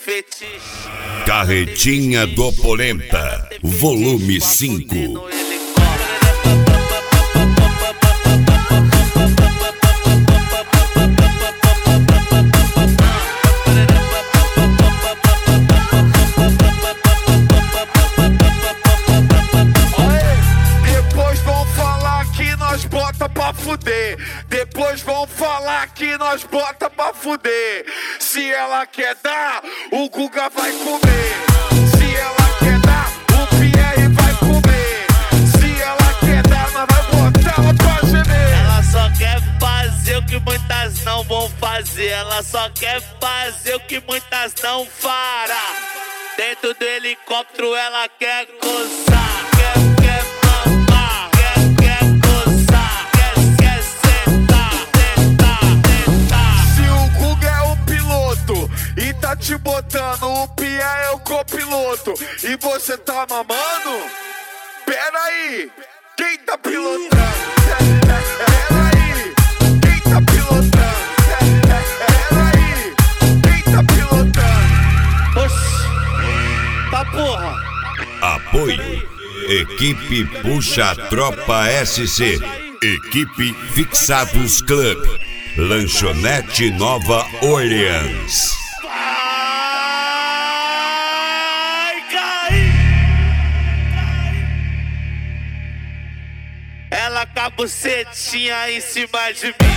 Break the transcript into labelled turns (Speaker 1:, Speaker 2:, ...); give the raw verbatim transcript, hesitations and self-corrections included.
Speaker 1: fetiche.
Speaker 2: Carretinha do Polenta, volume cinco.
Speaker 3: Bota pra fuder, depois vão falar que nós bota pra fuder. Se ela quer dar, o Guga vai comer. Se ela quer dar, o Pierre vai comer. Se ela quer dar, nós vai botar ela pra gemer.
Speaker 1: Ela só quer fazer o que muitas não vão fazer. Ela só quer fazer o que muitas não fará. Dentro do helicóptero ela quer gozar, quer, quer mamar, quer, quer gozar, quer, quer sentar, sentar, sentar.
Speaker 3: Se o Guga é o piloto e tá te botando, o Pia é o copiloto e você tá mamando? Pera aí, quem tá pilotando? Pera aí, quem tá pilotando? Pera aí, quem tá pilotando?
Speaker 1: Oxi, tá porra.
Speaker 2: Apoio: Equipe Puxa Tropa S C, Equipe Fixados Club, Lanchonete Nova Orleans.
Speaker 1: Vai cair. Ela com a bucetinha em cima de mim.